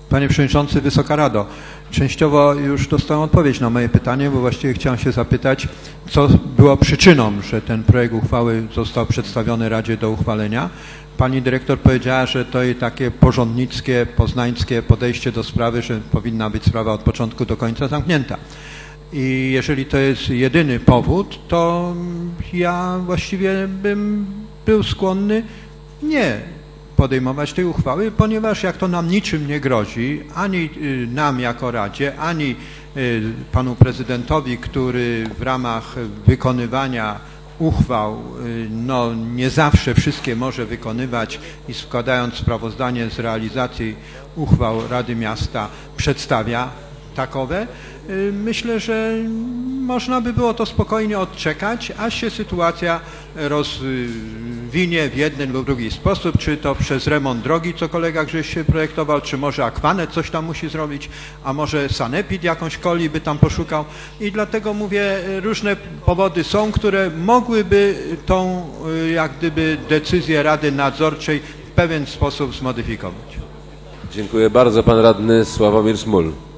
Panie Przewodniczący, Wysoka Rado, częściowo już dostałem odpowiedź na moje pytanie, bo właściwie chciałem się zapytać, co było przyczyną, że ten projekt uchwały został przedstawiony Radzie do uchwalenia. Pani dyrektor powiedziała, że to jest takie porządnickie, poznańskie podejście do sprawy, że powinna być sprawa od początku do końca zamknięta. I jeżeli to jest jedyny powód, to ja właściwie bym był skłonny nie podejmować tej uchwały, ponieważ jak to nam niczym nie grozi, ani nam jako Radzie, ani panu prezydentowi, który w ramach wykonywania uchwał no, nie zawsze wszystkie może wykonywać i składając sprawozdanie z realizacji uchwał Rady Miasta przedstawia takowe. Myślę, że można by było to spokojnie odczekać, aż się sytuacja rozwinie w jeden lub drugi sposób, czy to przez remont drogi, co kolega Grześ się projektował, czy może Akwanet coś tam musi zrobić, a może Sanepid jakąś kolei by tam poszukał. I dlatego mówię, różne powody są, które mogłyby tą jak gdyby decyzję Rady Nadzorczej w pewien sposób zmodyfikować. Dziękuję bardzo. Pan radny Sławomir Smul.